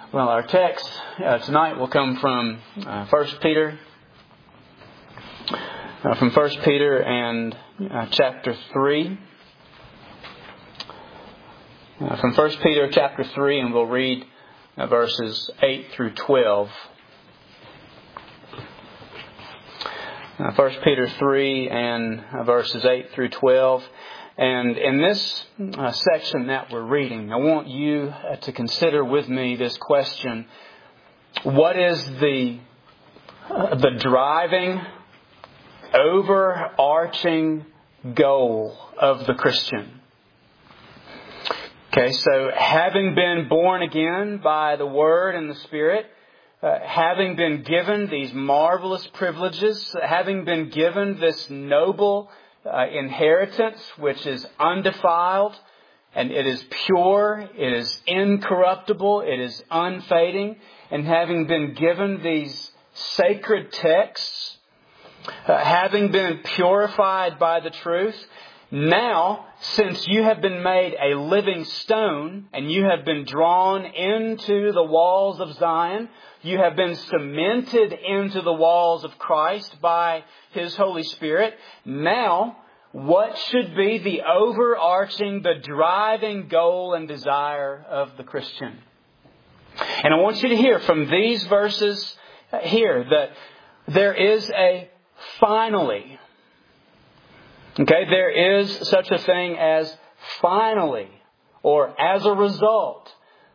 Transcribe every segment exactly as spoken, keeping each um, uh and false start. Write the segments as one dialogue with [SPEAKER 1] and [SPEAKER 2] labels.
[SPEAKER 1] Well, our text uh, tonight will come from uh, First Peter, uh, from First Peter and uh, chapter three. Uh, from First Peter chapter three, and we'll read uh, verses eight through twelve. Uh, First Peter three and uh, verses eight through twelve. And in this uh, section that we're reading, I want you uh, to consider with me this question: what is the uh, the driving, overarching goal of the Christian? Okay, so having been born again by the Word and the Spirit, uh, having been given these marvelous privileges, having been given this noble Uh, inheritance which is undefiled, and it is pure, it is incorruptible, it is unfading, and having been given these sacred texts, uh, having been purified by the truth, now, since you have been made a living stone and you have been drawn into the walls of Zion, you have been cemented into the walls of Christ by His Holy Spirit. Now, what should be the overarching, the driving goal and desire of the Christian? And I want you to hear from these verses here that there is a finally. Okay, there is such a thing as finally, or as a result.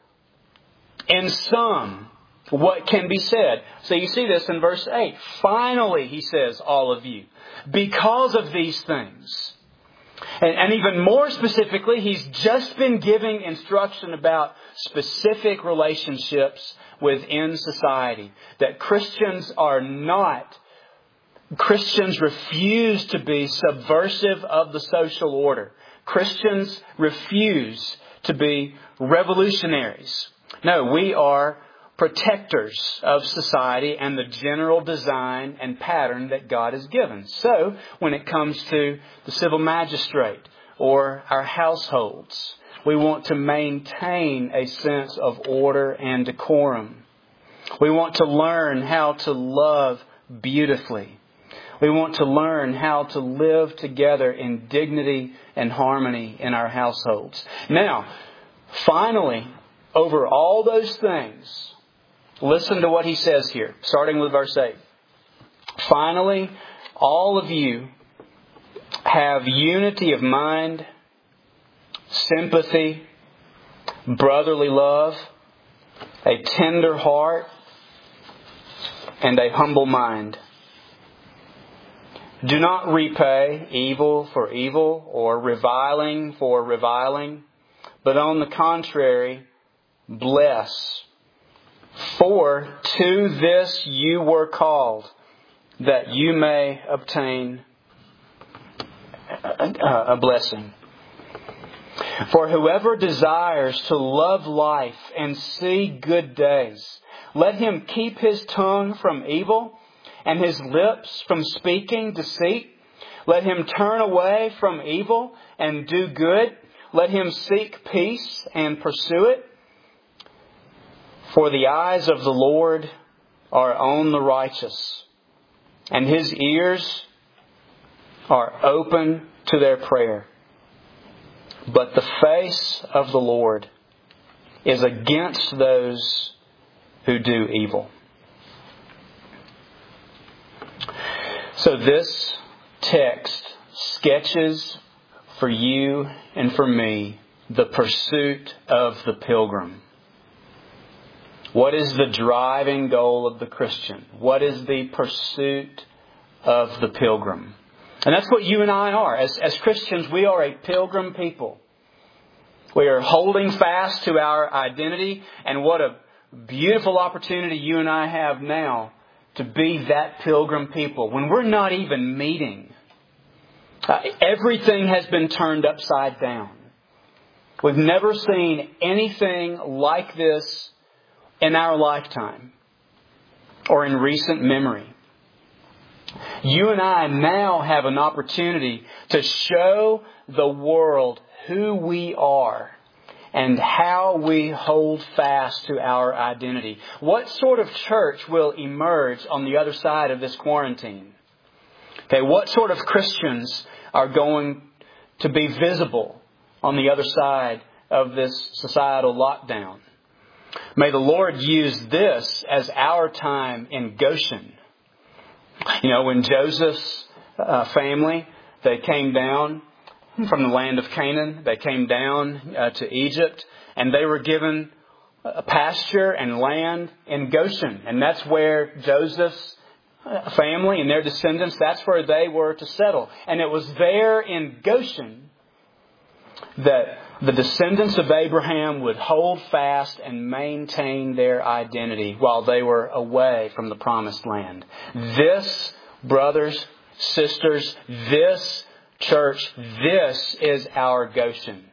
[SPEAKER 1] In sum, what can be said? So you see this in verse eight. Finally, he says, all of you, because of these things. And, and even more specifically, he's just been giving instruction about specific relationships within society. That Christians are not Christians refuse to be subversive of the social order. Christians refuse to be revolutionaries. No, we are protectors of society and the general design and pattern that God has given. So, when it comes to the civil magistrate or our households, we want to maintain a sense of order and decorum. We want to learn how to love beautifully. We want to learn how to live together in dignity and harmony in our households. Now, finally, over all those things, listen to what he says here, starting with verse eight. Finally, all of you have unity of mind, sympathy, brotherly love, a tender heart, and a humble mind. Do not repay evil for evil or reviling for reviling, but on the contrary, bless. For to this you were called, that you may obtain a blessing. For whoever desires to love life and see good days, let him keep his tongue from evil and his lips from speaking deceit. Let him turn away from evil and do good. Let him seek peace and pursue it. For the eyes of the Lord are on the righteous, and His ears are open to their prayer. But the face of the Lord is against those who do evil. So this text sketches for you and for me the pursuit of the pilgrim. What is the driving goal of the Christian? What is the pursuit of the pilgrim? And that's what you and I are. As, as Christians, we are a pilgrim people. We are holding fast to our identity, and what a beautiful opportunity you and I have now to be that pilgrim people. When we're not even meeting, uh, everything has been turned upside down. We've never seen anything like this in our lifetime or in recent memory. You and I now have an opportunity to show the world who we are and how we hold fast to our identity. What sort of church will emerge on the other side of this quarantine? Okay, what sort of Christians are going to be visible on the other side of this societal lockdown? May the Lord use this as our time in Goshen. You know, when Joseph's uh, family, they came down from the land of Canaan, they came down uh, to Egypt, and they were given a pasture and land in Goshen. And that's where Joseph's family and their descendants, that's where they were to settle. And it was there in Goshen that the descendants of Abraham would hold fast and maintain their identity while they were away from the promised land. This, brothers, sisters, this church, this is our Goshen.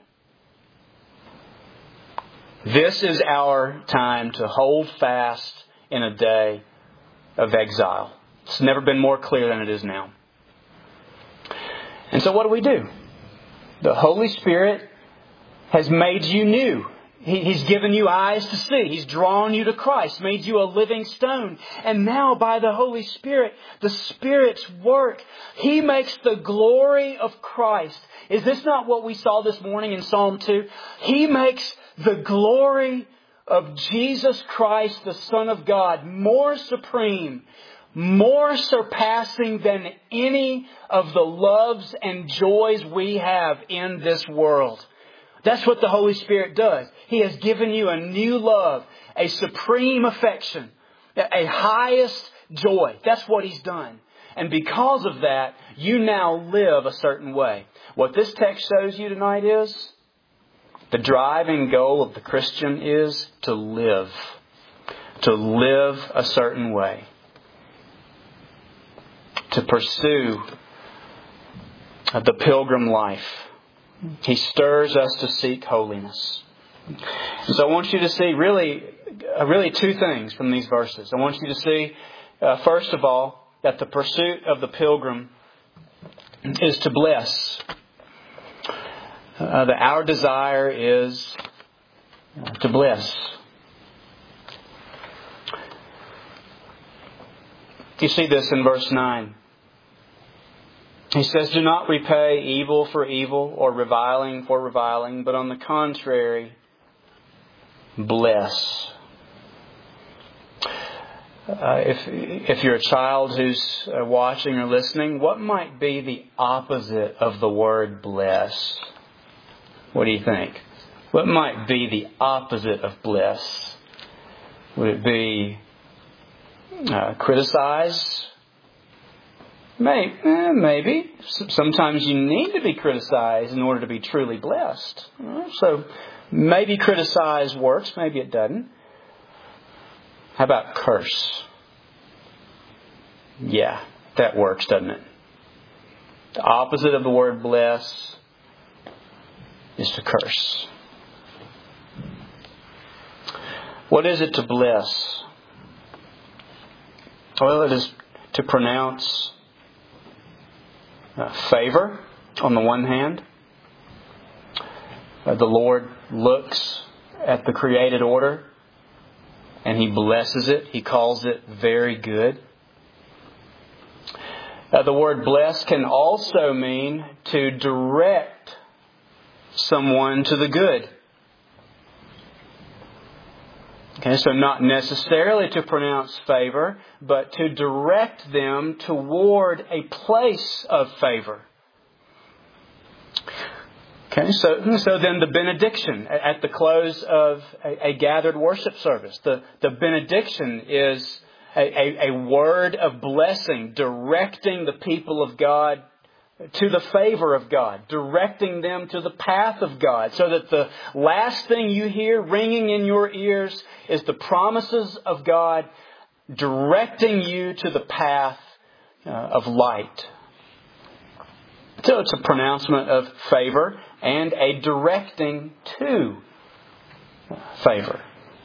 [SPEAKER 1] This is our time to hold fast in a day of exile. It's never been more clear than it is now. And so what do we do? The Holy Spirit has made you new. He, he's given you eyes to see. He's drawn you to Christ, made you a living stone. And now by the Holy Spirit, the Spirit's work, He makes the glory of Christ. Is this not what we saw this morning in Psalm two? He makes the glory of Jesus Christ, the Son of God, more supreme, more surpassing than any of the loves and joys we have in this world. That's what the Holy Spirit does. He has given you a new love, a supreme affection, a highest joy. That's what He's done. And because of that, you now live a certain way. What this text shows you tonight is the driving goal of the Christian is to live. To live a certain way. To pursue the pilgrim life. He stirs us to seek holiness. And so I want you to see really, uh, really two things from these verses. I want you to see, uh, first of all, that the pursuit of the pilgrim is to bless. Uh, that our desire is to bless. You see this in verse nine. He says, do not repay evil for evil or reviling for reviling, but on the contrary, bless. Uh, if if you're a child who's uh, watching or listening, what might be the opposite of the word bless? What do you think? What might be the opposite of bless? Would it be uh, criticize? Maybe, eh, maybe. Sometimes you need to be criticized in order to be truly blessed. So maybe criticize works, maybe it doesn't. How about curse? Yeah, that works, doesn't it? The opposite of the word bless is to curse. What is it to bless? Well, it is to pronounce Uh, favor on the one hand. Uh, the Lord looks at the created order and He blesses it. He calls it very good. Uh, the word bless can also mean to direct someone to the good. Okay, so not necessarily to pronounce favor, but to direct them toward a place of favor. Okay, so, so then the benediction at the close of a, a gathered worship service. The, the benediction is a, a, a word of blessing, directing the people of God to the favor of God, directing them to the path of God, so that the last thing you hear ringing in your ears is the promises of God directing you to the path uh, of light. So it's a pronouncement of favor and a directing to favor.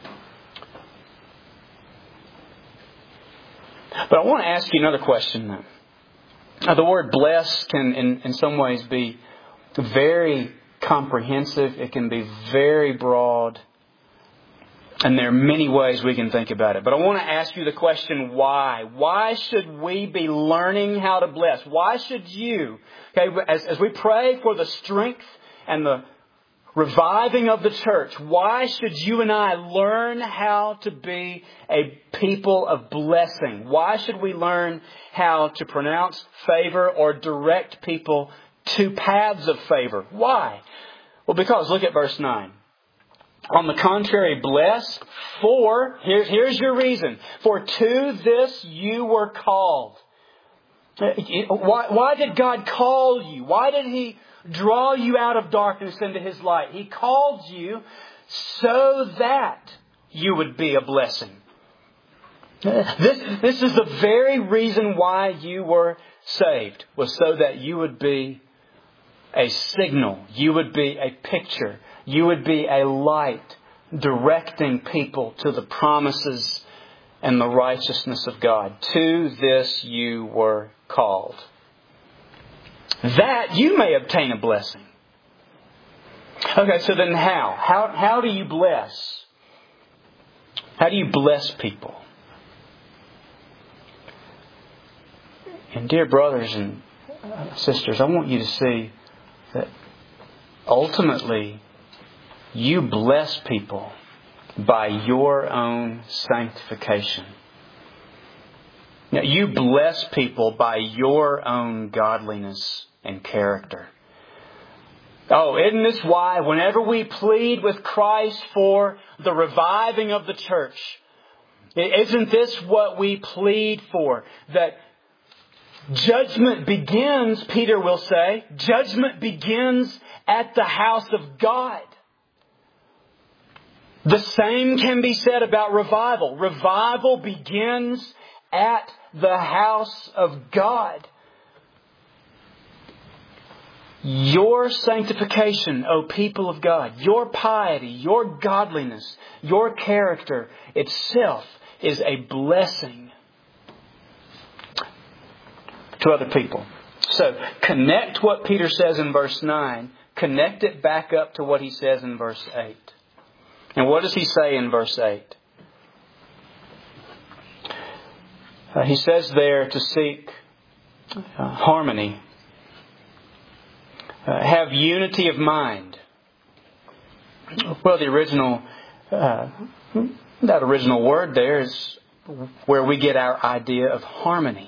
[SPEAKER 1] But I want to ask you another question though. Now, the word bless can in, in some ways be very comprehensive. It can be very broad. And there are many ways we can think about it. But I want to ask you the question, why? Why should we be learning how to bless? Why should you, okay, as, as we pray for the strength and the reviving of the church, why should you and I learn how to be a people of blessing? Why should we learn how to pronounce favor or direct people to paths of favor? Why? Well, because look at verse nine. On the contrary, bless, for, here, here's your reason. For to this you were called. Why, why did God call you? Why did He draw you out of darkness into His light? He called you so that you would be a blessing. This, this is the very reason why you were saved, was so that you would be a signal. You would be a picture. You would be a light directing people to the promises and the righteousness of God. To this you were called, that you may obtain a blessing. Okay, so then how? How, how do you bless? How do you bless people? And dear brothers and sisters, I want you to see that ultimately you bless people by your own sanctification. Now, you bless people by your own godliness and character. Oh, isn't this why whenever we plead with Christ for the reviving of the church, isn't this what we plead for? That judgment begins, Peter will say, judgment begins at the house of God. The same can be said about revival. Revival begins at the house of God. Your sanctification, O people of God, your piety, your godliness, your character itself is a blessing to other people. So connect what Peter says in verse nine, connect it back up to what he says in verse eight. And what does he say in verse eight? Uh, he says there to seek uh, harmony. Uh, have unity of mind. Well, the original, uh, that original word there is where we get our idea of harmony.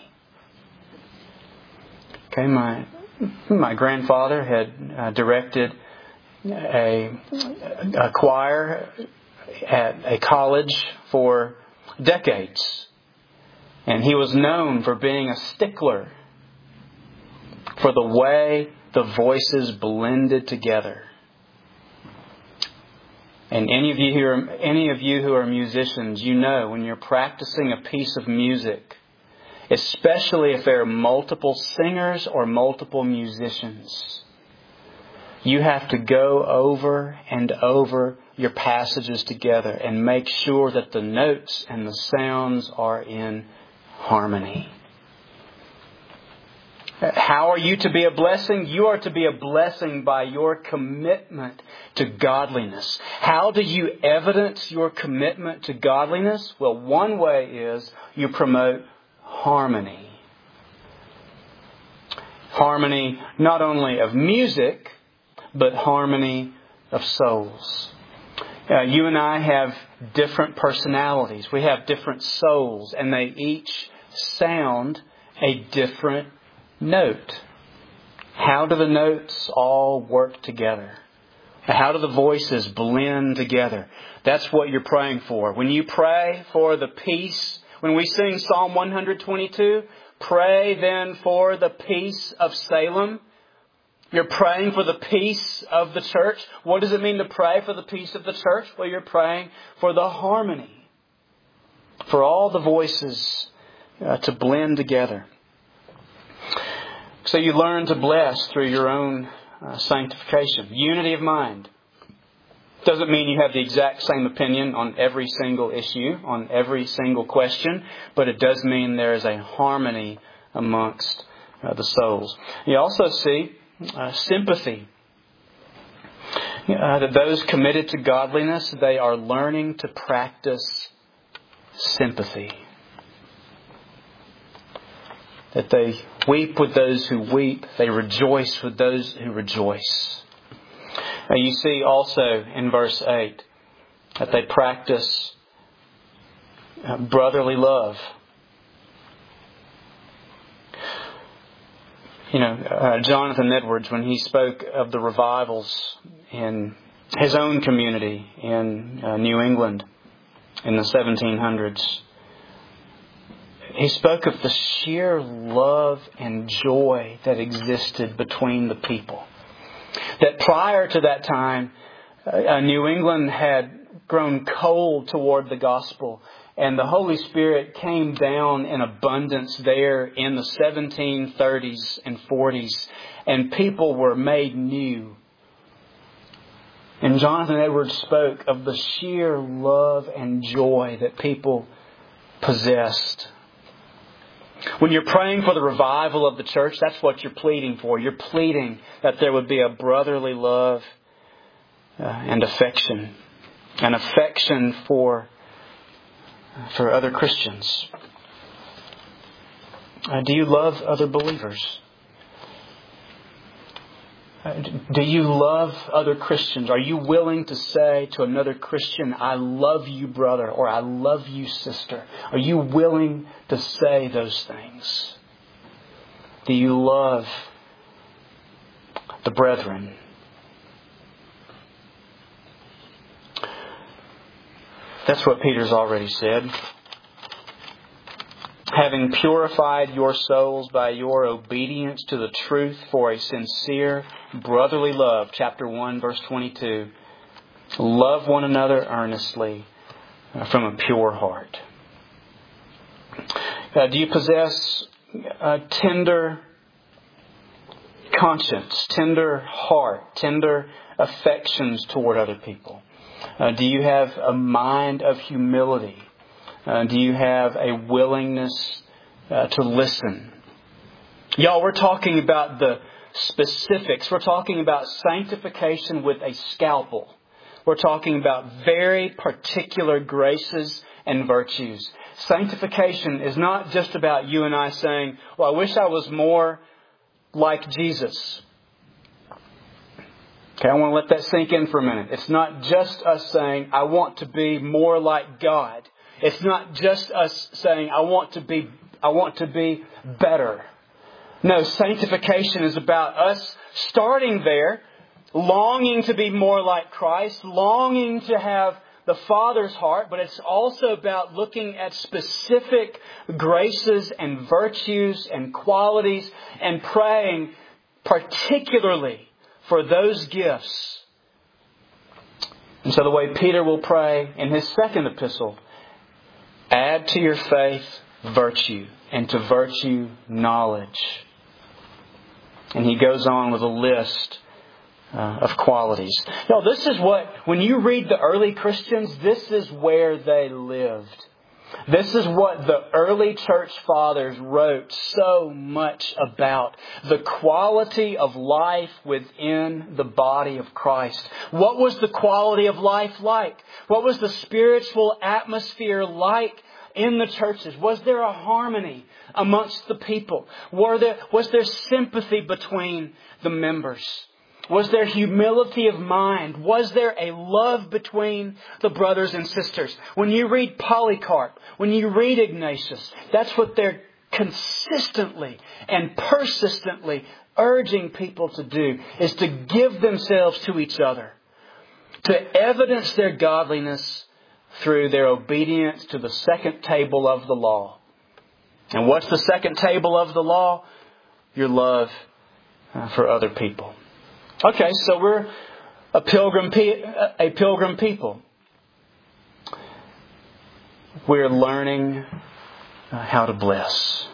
[SPEAKER 1] Okay, my my grandfather had uh, directed a, a choir at a college for decades. And he was known for being a stickler for the way the voices blended together. And any of you who are, any of you who are musicians, you know when you're practicing a piece of music, especially if there are multiple singers or multiple musicians, you have to go over and over your passages together and make sure that the notes and the sounds are in harmony. How are you to be a blessing? You are to be a blessing by your commitment to godliness. How do you evidence your commitment to godliness? Well, one way is you promote harmony. Harmony not only of music, but harmony of souls. Uh, you and I have different personalities. We have different souls, and they each sound a different note. How do the notes all work together? How do the voices blend together? That's what you're praying for. When you pray for the peace, when we sing Psalm one twenty-two, pray then for the peace of Salem. You're praying for the peace of the church. What does it mean to pray for the peace of the church? Well, you're praying for the harmony, for all the voices uh, to blend together. So you learn to bless through your own uh, sanctification. Unity of mind. Doesn't mean you have the exact same opinion on every single issue, on every single question, but it does mean there is a harmony amongst uh, the souls. You also see uh, sympathy. Uh, that those committed to godliness, they are learning to practice sympathy. That they weep with those who weep. They rejoice with those who rejoice. Now you see also in verse eight that they practice brotherly love. You know, uh, Jonathan Edwards, when he spoke of the revivals in his own community in uh, New England in the seventeen hundreds, he spoke of the sheer love and joy that existed between the people. That prior to that time, uh, New England had grown cold toward the gospel, and the Holy Spirit came down in abundance there in the seventeen thirties and forties, and people were made new. And Jonathan Edwards spoke of the sheer love and joy that people possessed. When you're praying for the revival of the church, that's what you're pleading for. You're pleading that there would be a brotherly love uh, and affection. An affection for, for other Christians. Uh, do you love other believers? Uh, do you love other Christians? Are you willing to say to another Christian, I love you, brother, or I love you, sister? Are you willing to say those things? Do you love the brethren? That's what Peter's already said. Having purified your souls by your obedience to the truth for a sincere brotherly love, chapter one, verse twenty-two, love one another earnestly from a pure heart. Uh, do you possess a tender conscience, tender heart, tender affections toward other people? Uh, do you have a mind of humility? Uh, do you have a willingness uh, to listen? Y'all, we're talking about the specifics. We're talking about sanctification with a scalpel. We're talking about very particular graces and virtues. Sanctification is not just about you and I saying, well, I wish I was more like Jesus. Okay, I want to let that sink in for a minute. It's not just us saying, I want to be more like God. It's not just us saying, I want to be, I want to be better. No, sanctification is about us starting there, longing to be more like Christ, longing to have the Father's heart, but it's also about looking at specific graces and virtues and qualities and praying particularly for those gifts. And so the way Peter will pray in his second epistle, add to your faith virtue, and to virtue knowledge. And he goes on with a list uh, of qualities. Now, this is what, when you read the early Christians, this is where they lived. This is what the early church fathers wrote so much about. The quality of life within the body of Christ. What was the quality of life like? What was the spiritual atmosphere like in the churches? Was there a harmony amongst the people? Were there, was there sympathy between the members? Was there humility of mind? Was there a love between the brothers and sisters? When you read Polycarp, when you read Ignatius, that's what they're consistently and persistently urging people to do, is to give themselves to each other, to evidence their godliness through their obedience to the second table of the law. And what's the second table of the law? Your love for other people. Okay, so we're a pilgrim, pe- a pilgrim people. We're learning how to bless.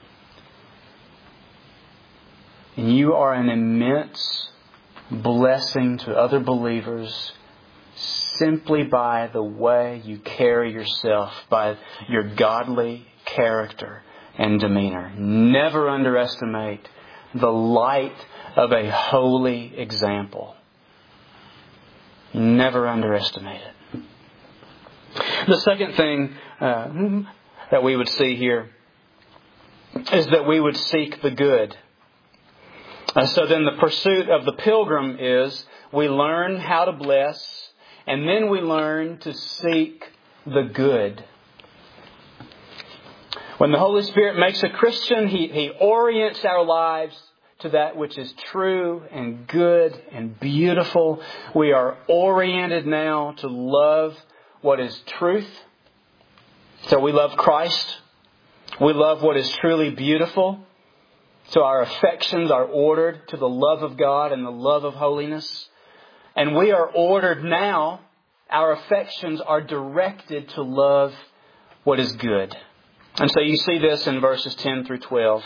[SPEAKER 1] And you are an immense blessing to other believers simply by the way you carry yourself, by your godly character and demeanor. Never underestimate the light of a holy example. Never underestimate it. The second thing uh, that we would see here is that we would seek the good. Uh, so then the pursuit of the pilgrim is we learn how to bless, and then we learn to seek the good. When the Holy Spirit makes a Christian, He, he orients our lives to that which is true and good and beautiful. We are oriented now to love what is truth. So we love Christ. We love what is truly beautiful. So our affections are ordered to the love of God and the love of holiness. And we are ordered now, our affections are directed to love what is good. And so you see this in verses ten through twelve.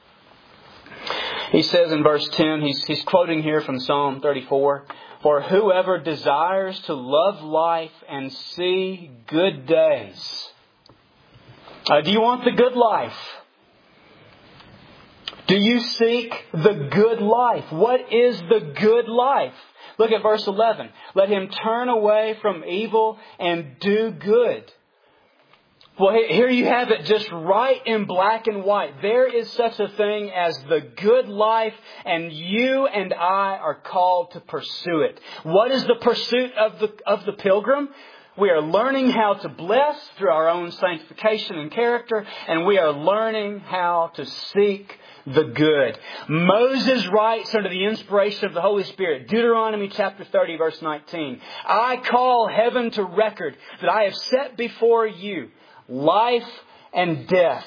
[SPEAKER 1] He says in verse ten, he's, he's quoting here from Psalm thirty-four, "For whoever desires to love life and see good days." Uh, do you want the good life? Do you seek the good life? What is the good life? Look at verse eleven. "Let him turn away from evil and do good." Well, here you have it just right in black and white. There is such a thing as the good life, and you and I are called to pursue it. What is the pursuit of the, of the pilgrim? We are learning how to bless through our own sanctification and character, and we are learning how to seek the good. Moses writes under the inspiration of the Holy Spirit, Deuteronomy chapter thirty, verse nineteen, "I call heaven to record that I have set before you life and death,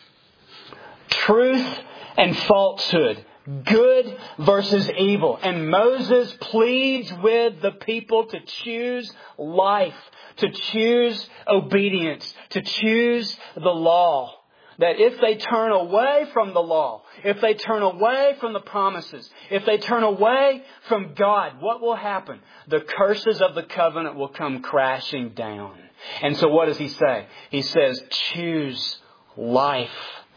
[SPEAKER 1] truth and falsehood, good versus evil." And Moses pleads with the people to choose life, to choose obedience, to choose the law. That if they turn away from the law, if they turn away from the promises, if they turn away from God, what will happen? The curses of the covenant will come crashing down. And so what does he say? He says, choose life.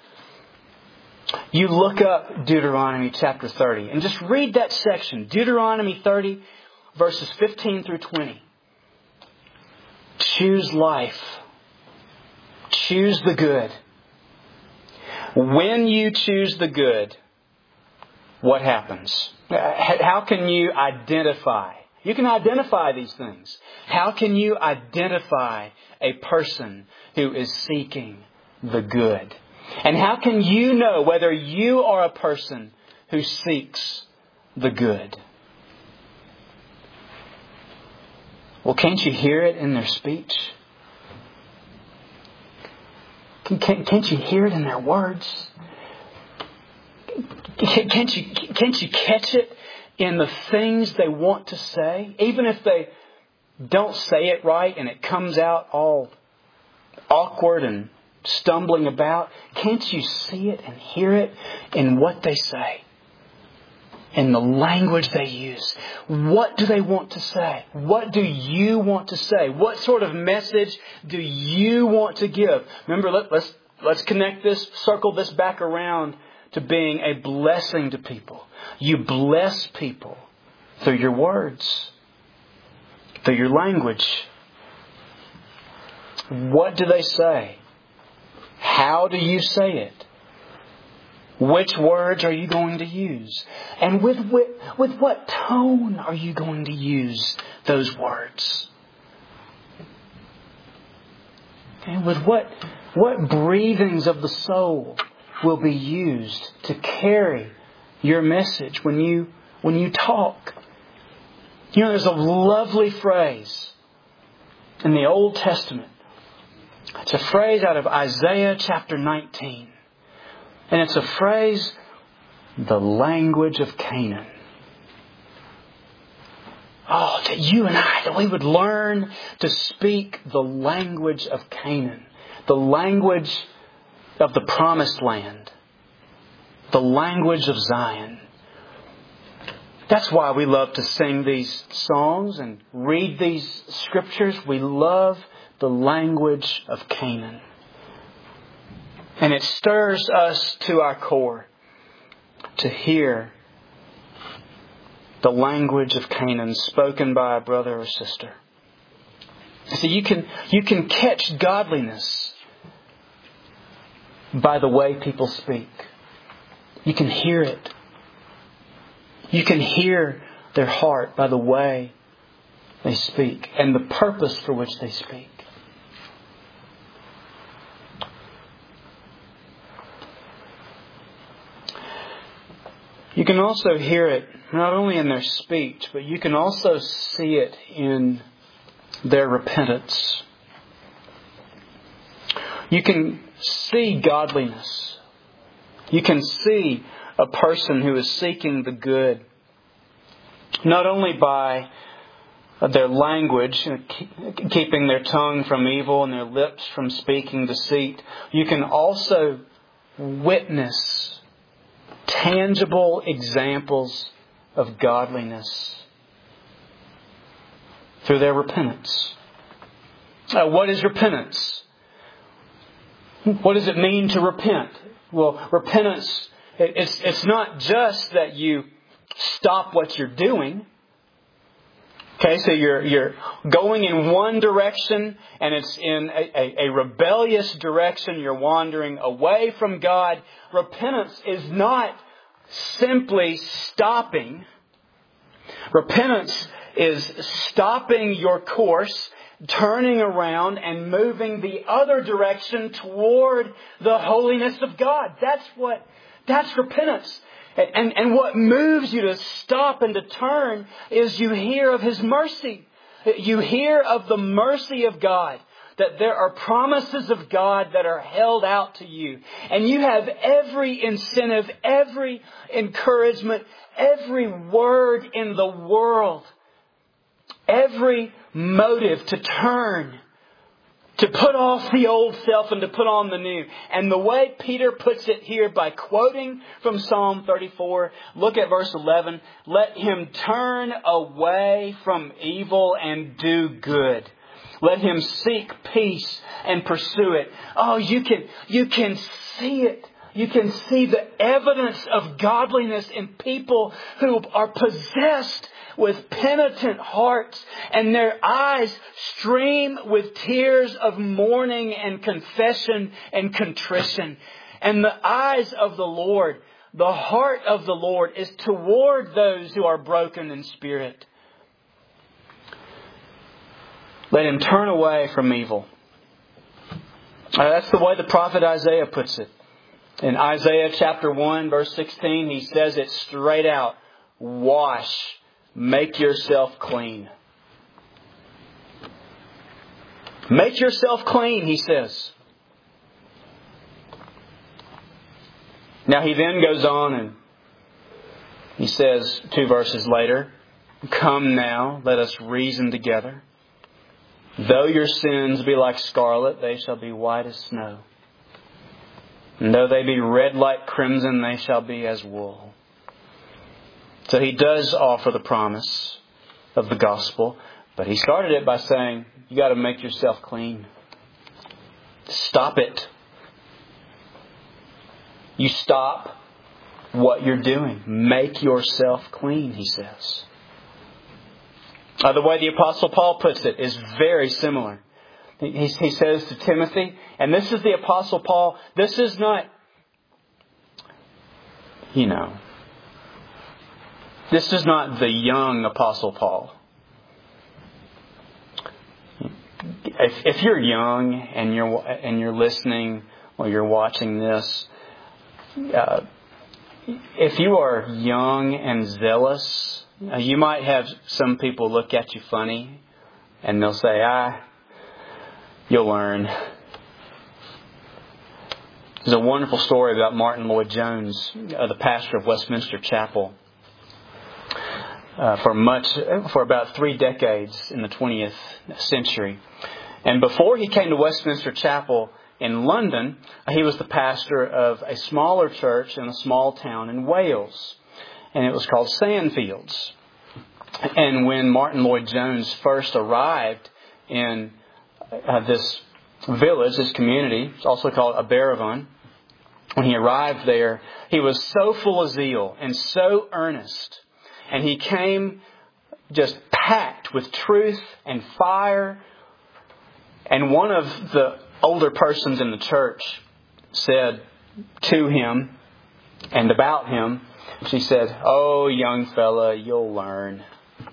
[SPEAKER 1] You look up Deuteronomy chapter thirty and just read that section. Deuteronomy thirty, verses fifteen through twenty. Choose life. Choose the good. When you choose the good, what happens? How can you identify? You can identify these things. How can you identify a person who is seeking the good? And how can you know whether you are a person who seeks the good? Well, can't you hear it in their speech? Can't you hear it in their words? Can't you, can't you catch it in the things they want to say? Even if they don't say it right and it comes out all awkward and stumbling about, can't you see it and hear it in what they say? In the language they use. What do they want to say? What do you want to say? What sort of message do you want to give? Remember, let, let's let's connect this, circle this back around to being a blessing to people. You bless people through your words, through your language. What do they say? How do you say it? Which words are you going to use? And with, with, with what tone are you going to use those words? And with what, what breathings of the soul will be used to carry your message when you, when you talk? You know, there's a lovely phrase in the Old Testament. It's a phrase out of Isaiah chapter nineteen. And it's a phrase, the language of Canaan. Oh, that you and I, that we would learn to speak the language of Canaan. The language of the promised land. The language of Zion. That's why we love to sing these songs and read these scriptures. We love the language of Canaan. And it stirs us to our core to hear the language of Canaan spoken by a brother or sister. So you can, you can catch godliness by the way people speak. You can hear it. You can hear their heart by the way they speak and the purpose for which they speak. You can also hear it not only in their speech, but you can also see it in their repentance. You can see godliness. You can see a person who is seeking the good, not only by their language, keeping their tongue from evil and their lips from speaking deceit. You can also witness tangible examples of godliness through their repentance. Uh, what is repentance? What does it mean to repent? Well, repentance, it's, it's not just that you stop what you're doing. Okay, so you're you're going in one direction and it's in a, a, a rebellious direction. You're wandering away from God. Repentance is not simply stopping. Repentance is stopping your course, turning around and moving the other direction toward the holiness of God. That's what, that's repentance. And, and what moves you to stop and to turn is you hear of His mercy. You hear of the mercy of God. That there are promises of God that are held out to you. And you have every incentive, every encouragement, every word in the world, every motive to turn, to put off the old self and to put on the new. And the way Peter puts it here by quoting from Psalm thirty-four, look at verse eleven. Let him turn away from evil and do good. Let him seek peace and pursue it. Oh, you can, you can see it. You can see the evidence of godliness in people who are possessed with penitent hearts, and their eyes stream with tears of mourning and confession and contrition. And the eyes of the Lord, the heart of the Lord, is toward those who are broken in spirit. Let him turn away from evil. Uh, that's the way the prophet Isaiah puts it. In Isaiah chapter one, verse sixteen, he says it straight out. Wash, make yourself clean. Make yourself clean, he says. Now he then goes on and he says two verses later, come now, let us reason together. Though your sins be like scarlet, they shall be white as snow. And though they be red like crimson, they shall be as wool. So he does offer the promise of the gospel, but he started it by saying, you got to make yourself clean. Stop it. You stop what you're doing. Make yourself clean, he says. Uh, the way the Apostle Paul puts it is very similar. He, he says to Timothy, and this is the Apostle Paul, this is not, you know, this is not the young Apostle Paul. If, if you're young and you're and you're listening or you're watching this, uh, if you are young and zealous, uh, you might have some people look at you funny, and they'll say, "Ah, you'll learn." There's a wonderful story about Martin Lloyd-Jones, uh, the pastor of Westminster Chapel. Uh, for much, for about three decades in the twentieth century. And before he came to Westminster Chapel in London, he was the pastor of a smaller church in a small town in Wales. And it was called Sandfields. And when Martin Lloyd-Jones first arrived in uh, this village, this community, it's also called Aberavon, when he arrived there, he was so full of zeal and so earnest And he came just packed with truth and fire. And one of the older persons in the church said to him and about him, she said, "Oh, young fella, you'll learn."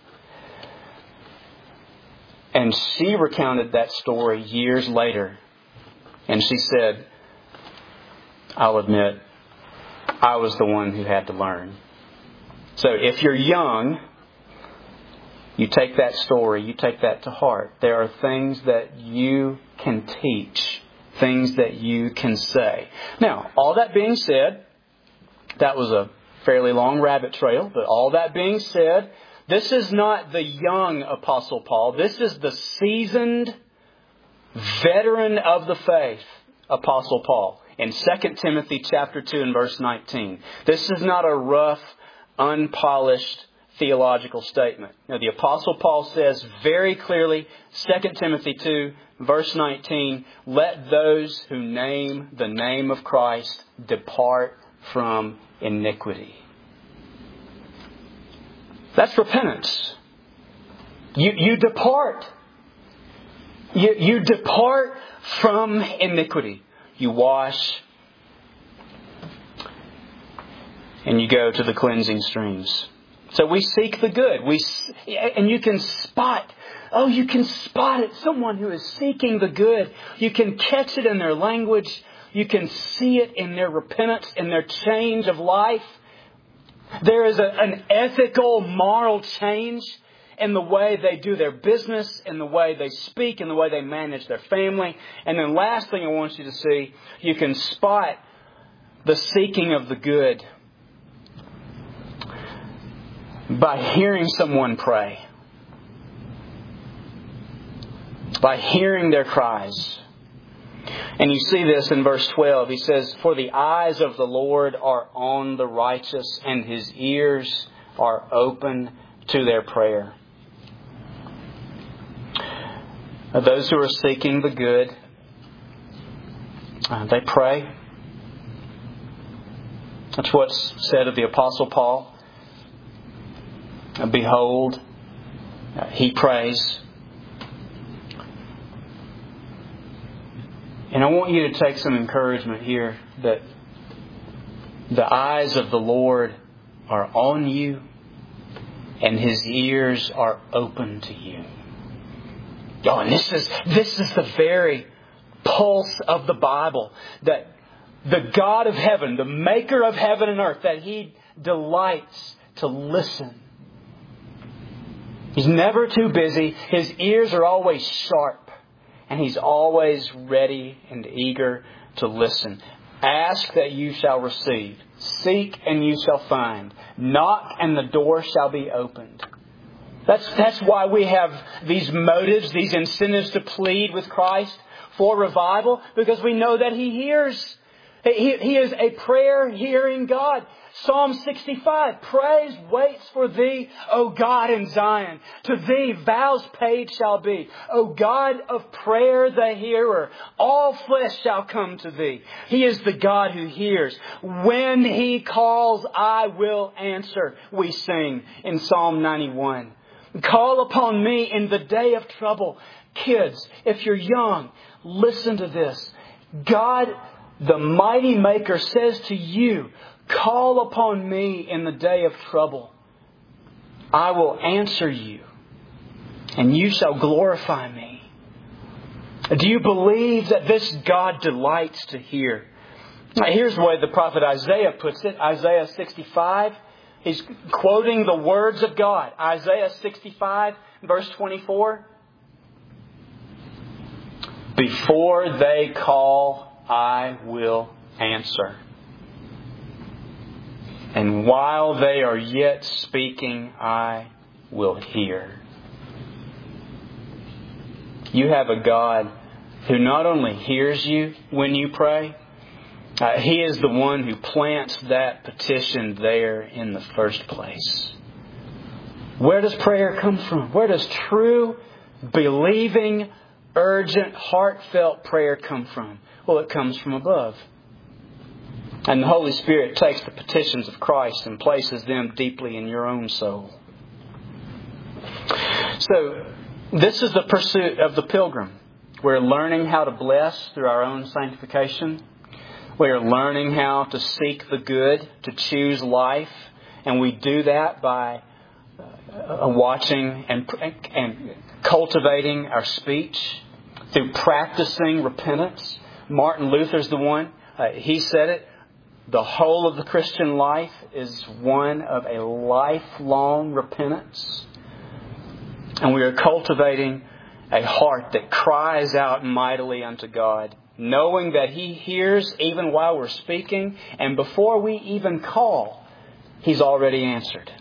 [SPEAKER 1] And she recounted that story years later. And she said, "I'll admit, I was the one who had to learn." So if you're young, you take that story, you take that to heart. There are things that you can teach, things that you can say. Now, all that being said, that was a fairly long rabbit trail, but all that being said, this is not the young Apostle Paul. This is the seasoned veteran of the faith, Apostle Paul. In Second Timothy chapter two and verse nineteen. This is not a rough, unpolished theological statement. Now, the Apostle Paul says very clearly, Second Timothy two, verse nineteen, "Let those who name the name of Christ depart from iniquity." That's repentance. You, you depart. You, you depart from iniquity. You wash and you go to the cleansing streams. So we seek the good. We and you can spot, oh, you can spot it. Someone who is seeking the good. You can catch it in their language. You can see it in their repentance, in their change of life. There is a, an ethical, moral change in the way they do their business, in the way they speak, in the way they manage their family. And then last thing I want you to see, you can spot the seeking of the good by hearing someone pray, by hearing their cries. And you see this in verse twelve. He says, "For the eyes of the Lord are on the righteous, and His ears are open to their prayer." Those who are seeking the good, uh, they pray. That's what's said of the Apostle Paul. "Behold, uh, he prays." And I want you to take some encouragement here that the eyes of the Lord are on you and His ears are open to you. Oh, and this is this is the very pulse of the Bible, that the God of heaven, the maker of heaven and earth, that He delights to listen. He's never too busy. His ears are always sharp. And He's always ready and eager to listen. "Ask that you shall receive. Seek and you shall find. Knock and the door shall be opened." That's, that's why we have these motives, these incentives to plead with Christ for revival. Because we know that He hears. He, he is a prayer-hearing God. Psalm sixty-five, "Praise waits for Thee, O God in Zion. To Thee vows paid shall be. O God of prayer, the hearer. All flesh shall come to Thee." He is the God who hears. "When He calls, I will answer," we sing in Psalm ninety-one. "Call upon me in the day of trouble." Kids, if you're young, listen to this. God, the mighty Maker, says to you, "Call upon me in the day of trouble. I will answer you, and you shall glorify me." Do you believe that this God delights to hear? Now, here's the way the prophet Isaiah puts it. Isaiah sixty-five. He's quoting the words of God. Isaiah sixty-five, verse twenty-four. "Before they call, I will answer. And while they are yet speaking, I will hear." You have a God who not only hears you when you pray, uh, He is the one who plants that petition there in the first place. Where does prayer come from? Where does true, believing, urgent, heartfelt prayer come from? Well, it comes from above. And the Holy Spirit takes the petitions of Christ and places them deeply in your own soul. So, this is the pursuit of the pilgrim. We're learning how to bless through our own sanctification. We are learning how to seek the good, to choose life. And we do that by uh, watching and, and cultivating our speech, through practicing repentance. Martin Luther's the one. Uh, he said it. The whole of the Christian life is one of a lifelong repentance. And we are cultivating a heart that cries out mightily unto God, knowing that He hears even while we're speaking, and before we even call, He's already answered.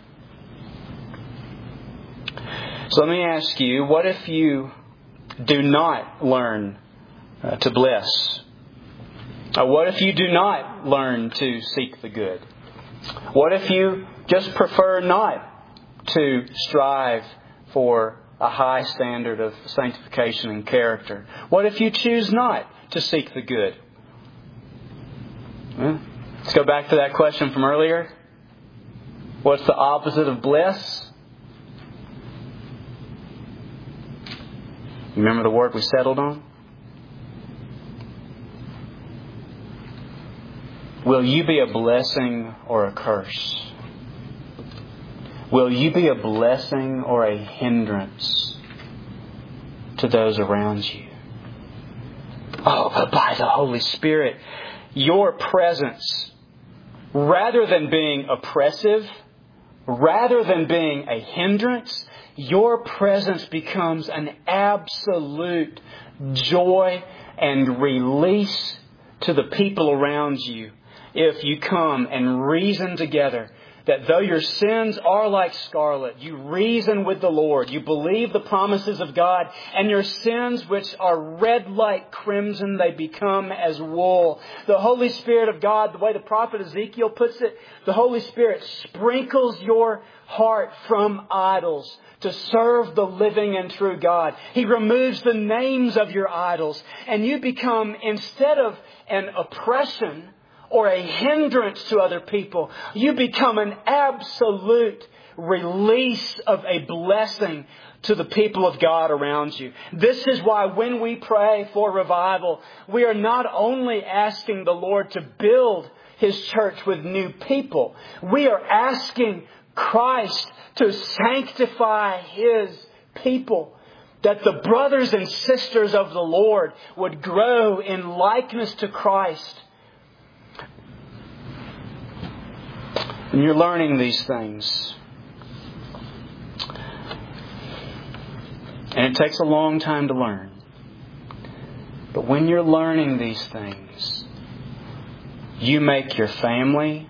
[SPEAKER 1] So let me ask you, what if you do not learn uh, to bless? Uh, what if you do not learn to seek the good? What if you just prefer not to strive for a high standard of sanctification and character? What if you choose not to seek the good? Well, let's go back to that question from earlier. What's the opposite of bliss? Remember the word we settled on? Will you be a blessing or a curse? Will you be a blessing or a hindrance to those around you? Oh, but by the Holy Spirit, your presence, rather than being oppressive, rather than being a hindrance, your presence becomes an absolute joy and release to the people around you. If you come and reason together that though your sins are like scarlet, you reason with the Lord, you believe the promises of God, and your sins which are red like crimson, they become as wool. The Holy Spirit of God, the way the prophet Ezekiel puts it, the Holy Spirit sprinkles your heart from idols to serve the living and true God. He removes the names of your idols, and you become, instead of an oppression or a hindrance to other people, you become an absolute release of a blessing to the people of God around you. This is why when we pray for revival, we are not only asking the Lord to build His church with new people. We are asking Christ to sanctify His people, that the brothers and sisters of the Lord would grow in likeness to Christ. And you're learning these things. And it takes a long time to learn. But when you're learning these things, you make your family,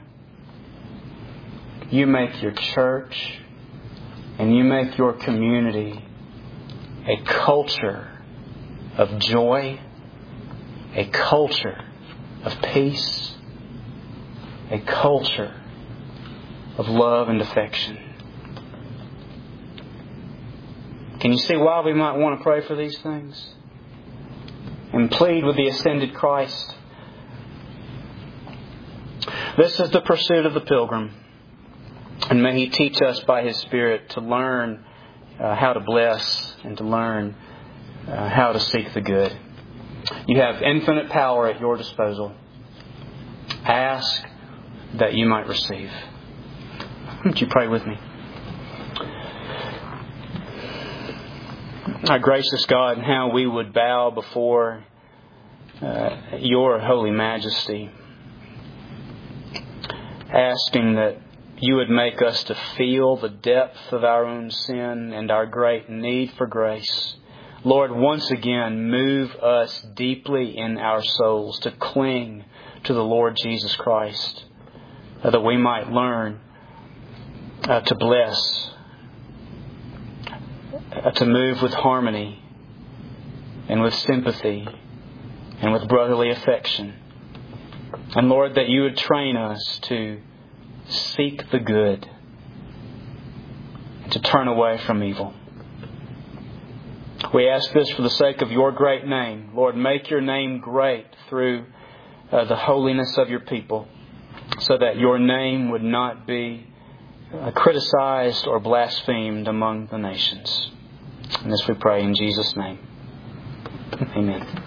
[SPEAKER 1] you make your church, and you make your community a culture of joy, a culture of peace, a culture of love and affection. Can you see why we might want to pray for these things? And plead with the ascended Christ. This is the pursuit of the pilgrim. And may He teach us by His Spirit to learn uh, how to bless and to learn uh, how to seek the good. You have infinite power at your disposal. Ask that you might receive. Won't you pray with me? Our gracious God, how we would bow before uh, Your holy majesty, asking that You would make us to feel the depth of our own sin and our great need for grace. Lord, once again, move us deeply in our souls to cling to the Lord Jesus Christ, uh, that we might learn Uh, to bless, uh, to move with harmony and with sympathy and with brotherly affection. And Lord, that You would train us to seek the good and to turn away from evil. We ask this for the sake of Your great name. Lord, make Your name great through uh, the holiness of Your people. so that your name would not be uh, criticized or blasphemed among the nations. And this we pray in Jesus' name. Amen.